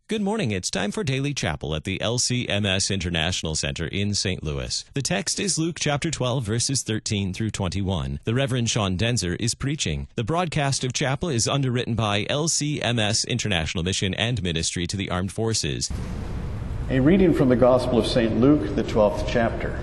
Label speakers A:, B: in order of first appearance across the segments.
A: Good morning. It's time for Daily Chapel at the LCMS International Center in St. Louis. The text is Luke chapter 12, verses 13 through 21. The Reverend Sean Denzer is preaching. The broadcast of chapel is underwritten by LCMS International Mission and Ministry to the Armed Forces.
B: A reading from the Gospel of St. Luke, the 12th chapter.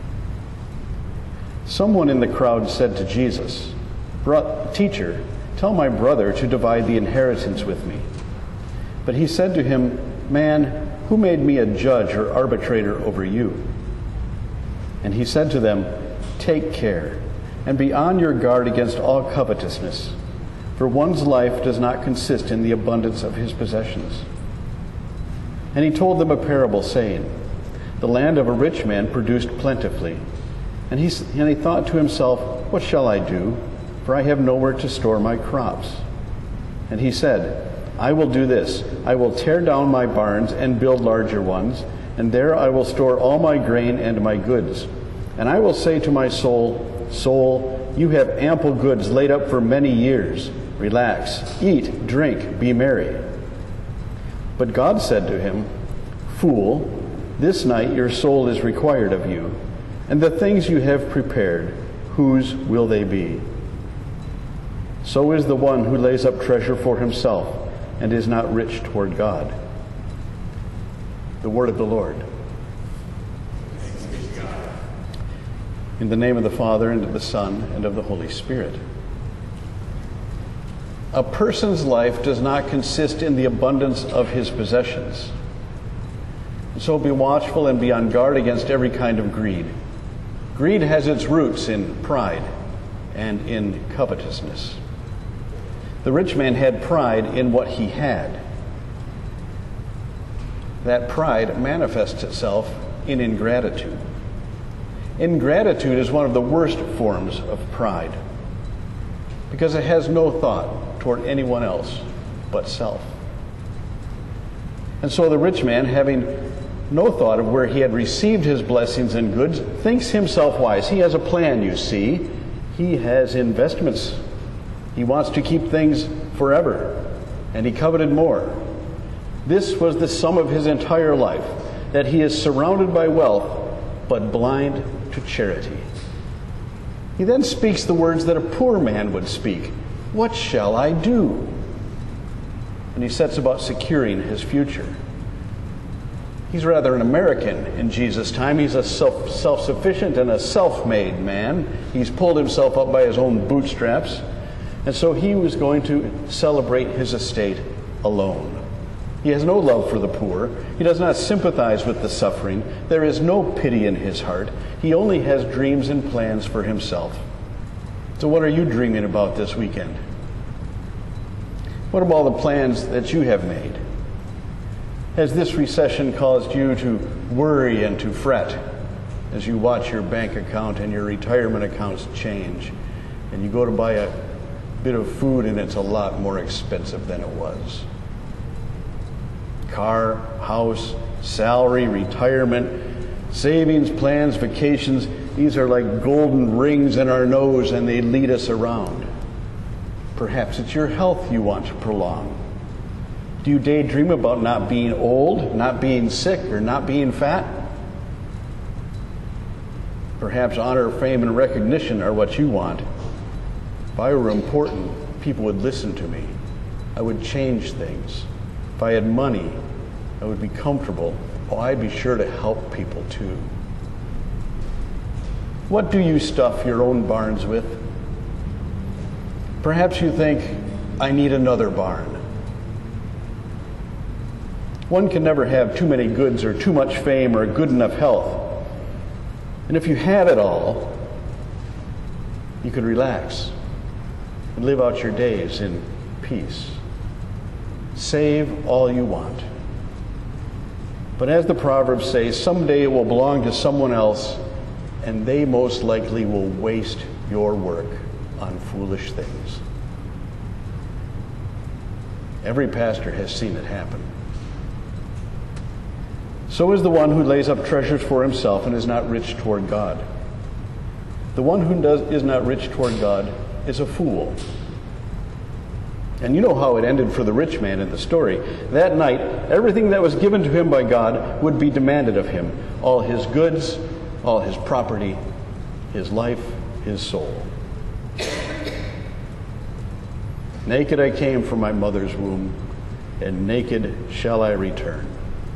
B: Someone in the crowd said to Jesus, "Teacher, tell my brother to divide the inheritance with me." But he said to him, "Man, who made me a judge or arbitrator over you?" And he said to them, "Take care, and be on your guard against all covetousness, for one's life does not consist in the abundance of his possessions." And he told them a parable, saying, "The land of a rich man produced plentifully. And he thought to himself, 'What shall I do? For I have nowhere to store my crops.' And he said, 'I will do this. I will tear down my barns and build larger ones, and there I will store all my grain and my goods. And I will say to my soul, Soul, you have ample goods laid up for many years. Relax, eat, drink, be merry.' But God said to him, 'Fool, this night your soul is required of you, and the things you have prepared, whose will they be? So is the one who lays up treasure for himself, and is not rich toward God.'" The word of the Lord. In the name of the Father, and of the Son, and of the Holy Spirit. A person's life does not consist in the abundance of his possessions. So be watchful and be on guard against every kind of greed. Greed has its roots in pride and in covetousness. The rich man had pride in what he had. That pride manifests itself in ingratitude. Ingratitude is one of the worst forms of pride because it has no thought toward anyone else but self. And so the rich man, having no thought of where he had received his blessings and goods, thinks himself wise. He has a plan, you see. He has investments. He wants to keep things forever, and he coveted more. This was the sum of his entire life, that he is surrounded by wealth, but blind to charity. He then speaks the words that a poor man would speak. "What shall I do?" And he sets about securing his future. He's rather an American in Jesus' time. He's a self-sufficient and a self-made man. He's pulled himself up by his own bootstraps. And so he was going to celebrate his estate alone. He has no love for the poor. He does not sympathize with the suffering. There is no pity in his heart. He only has dreams and plans for himself. So what are you dreaming about this weekend? What about all the plans that you have made? Has this recession caused you to worry and to fret as you watch your bank account and your retirement accounts change, and you go to buy a bit of food and it's a lot more expensive than it was? Car, house, salary, retirement, savings, plans, vacations, these are like golden rings in our nose and they lead us around. Perhaps it's your health you want to prolong. Do you daydream about not being old, not being sick, or not being fat? Perhaps honor, fame, and recognition are what you want. If I were important, people would listen to me. I would change things. If I had money, I would be comfortable. Oh, I'd be sure to help people too. What do you stuff your own barns with? Perhaps you think, I need another barn. One can never have too many goods or too much fame or good enough health. And if you had it all, you could relax and live out your days in peace. Save all you want. But as the Proverbs say, someday it will belong to someone else, and they most likely will waste your work on foolish things. Every pastor has seen it happen. So is the one who lays up treasures for himself and is not rich toward God. The one who is not rich toward God is a fool. And you know how it ended for the rich man in the story. That night, everything that was given to him by God would be demanded of him. All his goods, all his property, his life, his soul. Naked I came from my mother's womb, and naked shall I return.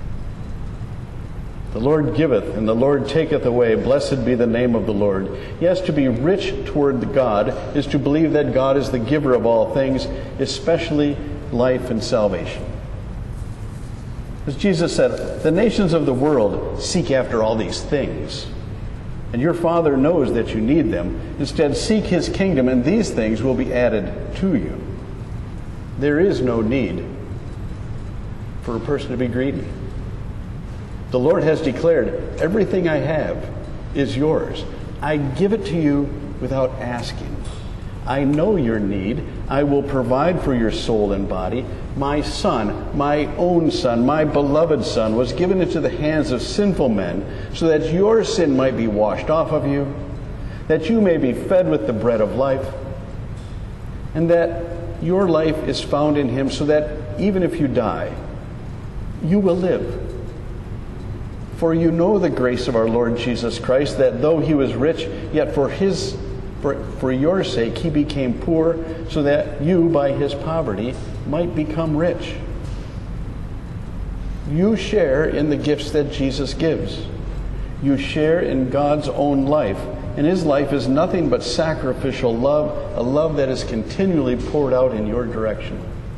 B: The Lord giveth, and the Lord taketh away. Blessed be the name of the Lord. Yes, to be rich toward God is to believe that God is the giver of all things, especially life and salvation. As Jesus said, the nations of the world seek after all these things, and your Father knows that you need them. Instead, seek His kingdom, and these things will be added to you. There is no need for a person to be greedy. The Lord has declared, everything I have is yours. I give it to you without asking. I know your need. I will provide for your soul and body. My son, my own son, my beloved son, was given into the hands of sinful men so that your sin might be washed off of you, that you may be fed with the bread of life, and that your life is found in him so that even if you die, you will live. For you know the grace of our Lord Jesus Christ, that though he was rich, yet for your sake he became poor, so that you by his poverty might become rich. You share in the gifts that Jesus gives. You share in God's own life, and his life is nothing but sacrificial love, a love that is continually poured out in your direction.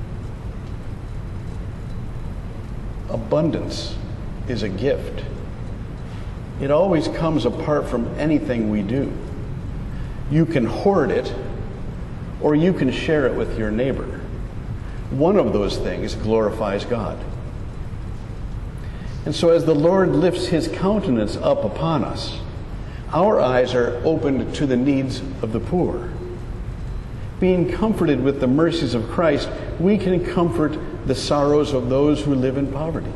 B: Abundance is a gift. It always comes apart from anything we do. You can hoard it, or you can share it with your neighbor. One of those things glorifies God. And so as the Lord lifts his countenance up upon us, our eyes are opened to the needs of the poor. Being comforted with the mercies of Christ, we can comfort the sorrows of those who live in poverty.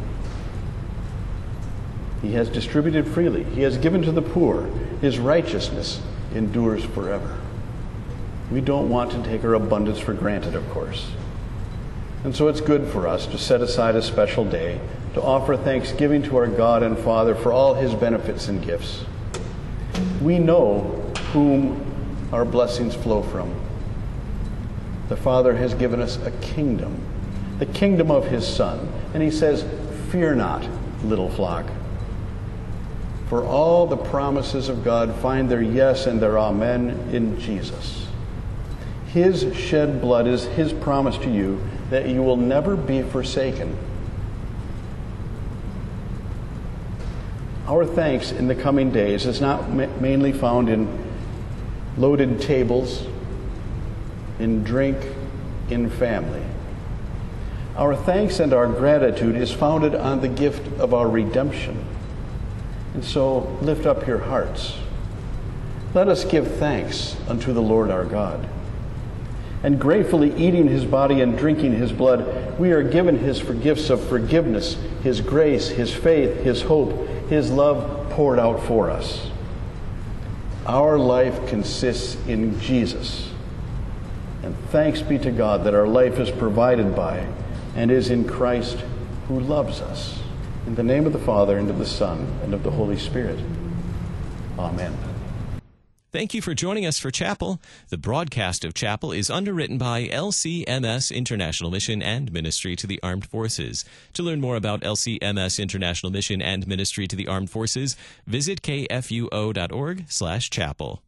B: He has distributed freely. He has given to the poor. His righteousness endures forever. We don't want to take our abundance for granted, of course. And so it's good for us to set aside a special day to offer thanksgiving to our God and Father for all his benefits and gifts. We know whom our blessings flow from. The Father has given us a kingdom, the kingdom of his Son. And he says, fear not, little flock. For all the promises of God find their yes and their amen in Jesus. His shed blood is his promise to you that you will never be forsaken. Our thanks in the coming days is not mainly found in loaded tables, in drink, in family. Our thanks and our gratitude is founded on the gift of our redemption. And so lift up your hearts. Let us give thanks unto the Lord our God. And gratefully eating his body and drinking his blood, we are given his gifts of forgiveness, his grace, his faith, his hope, his love poured out for us. Our life consists in Jesus. And thanks be to God that our life is provided by and is in Christ who loves us. In the name of the Father, and of the Son, and of the Holy Spirit. Amen.
A: Thank you for joining us for Chapel. The broadcast of Chapel is underwritten by LCMS International Mission and Ministry to the Armed Forces. To learn more about LCMS International Mission and Ministry to the Armed Forces, visit kfuo.org/chapel.